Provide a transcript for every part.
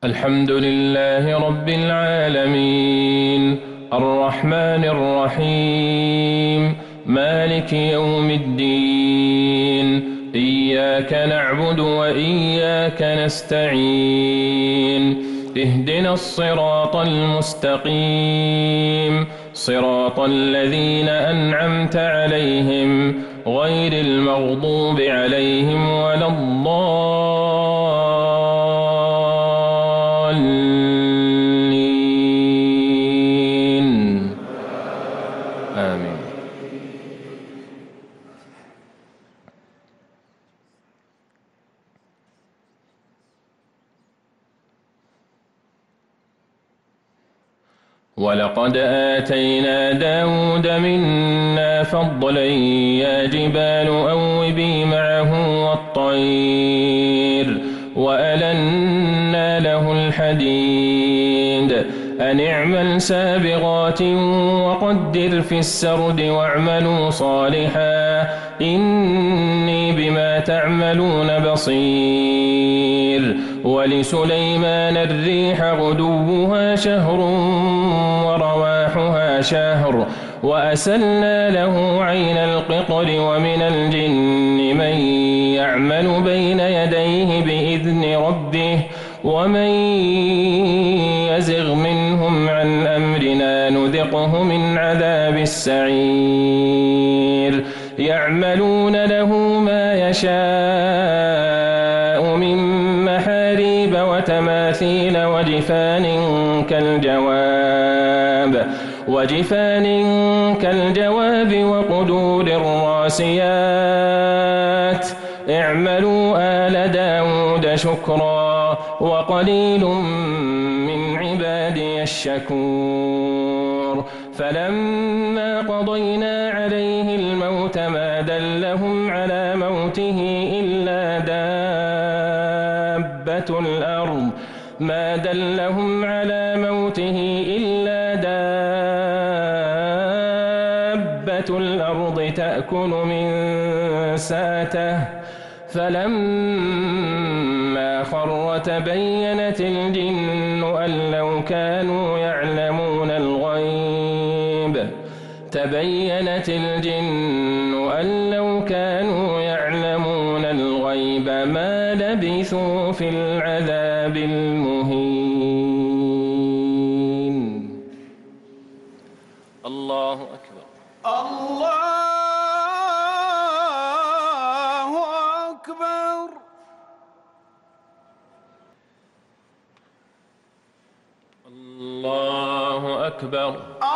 الحمد لله رب العالمين الرحمن الرحيم مالك يوم الدين إياك نعبد وإياك نستعين اهدنا الصراط المستقيم صراط الذين أنعمت عليهم غير المغضوب عليهم ولا الضالين آمين. ولقد آتينا داود منا فضلا يا جبال أوبي معه والطير وألنا له الحديد أن اعمل سابغات وقدر في السرد واعملوا صالحا إني بما تعملون بصير. ولسليمان الريح غدوها شهر ورواحها شهر وأسلنا له عين القطر ومن الجن من يعمل بين يديه بإذن ربه ومن يزغ منهم عن أمرنا نذقه من عذاب السعير. يعملون له ما يشاء من محاريب وتماثيل وجفان كالجواب وقدور الراسيات. اعملوا آل داود شكرا وقليل من عبادي الشكور. فلما قضينا عليه الموت ما دلهم على موته إلا دابة الأرض تأكل من ساته. فلما خر تبينت الجن أن لو كانوا يعلمون الغيب ما لبثوا في العذاب المهين. الله أكبر. الله أكبر. الله أكبر.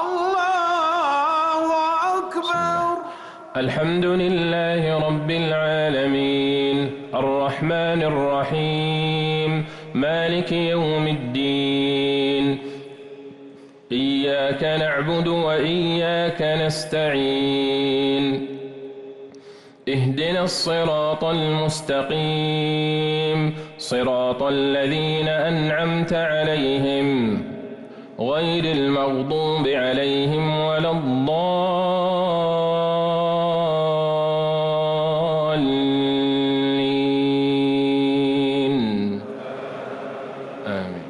الله أكبر. الحمد لله رب العالمين الرحمن الرحيم مالك يوم الدين إياك نعبد وإياك نستعين اهدنا الصراط المستقيم صراط الذين أنعمت عليهم غير المغضوب عليهم ولا الضالين آمين.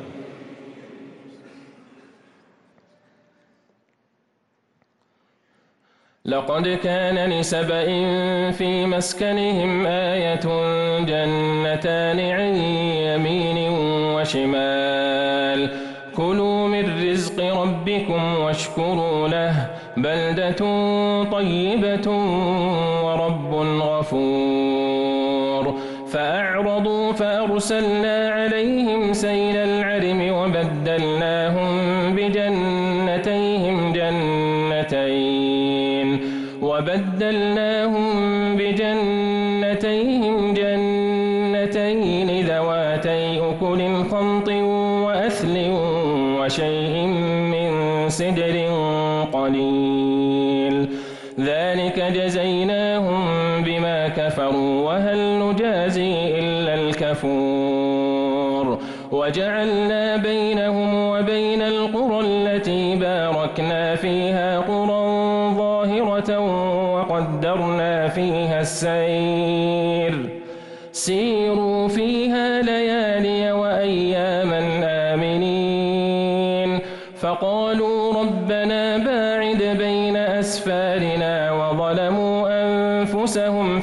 لقد كان لسبإ في مسكنهم آية جنتان عن يمين وشمال كلوا من رزق ربكم واشكروا له بلدة طيبة ورب غفور. فأعرضوا فأرسلنا عليهم سيل العرم وبدلناهم بجنتين ذواتي أكل خمط وأثل وشيء من سدر قليل ذلك جزيناهم بما كفروا وهل نجازي إلا الكفور. وجعلنا بينهم وبين القرى التي باركنا فيها قرى ظاهرة وقدرنا فيها السير سيروا فيها ليالي وأياما ظلموا أنفسهم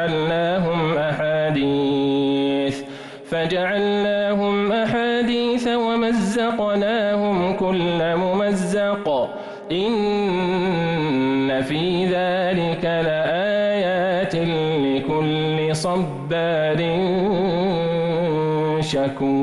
فجعلناهم أحاديث ومزقناهم كل ممزق إن في ذلك لآيات لكل صبار شكور.